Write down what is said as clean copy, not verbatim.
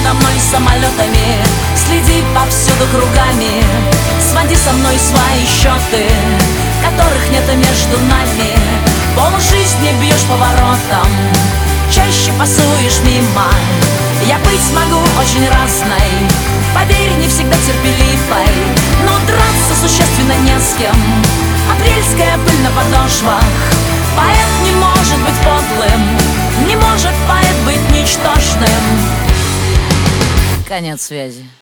надо мной самолетами, следи повсюду кругами, своди со мной свои счеты, которых нет между нами. Полжизни бьешь поворотом, чаще пасуешь мимо. Я быть могу очень разной, поверь, не всегда терпеливой, но драться существенно не с кем. Апрельская пыль на подошвах. Поэт не может быть подлым, не может поэт быть ничтожным. Конец связи.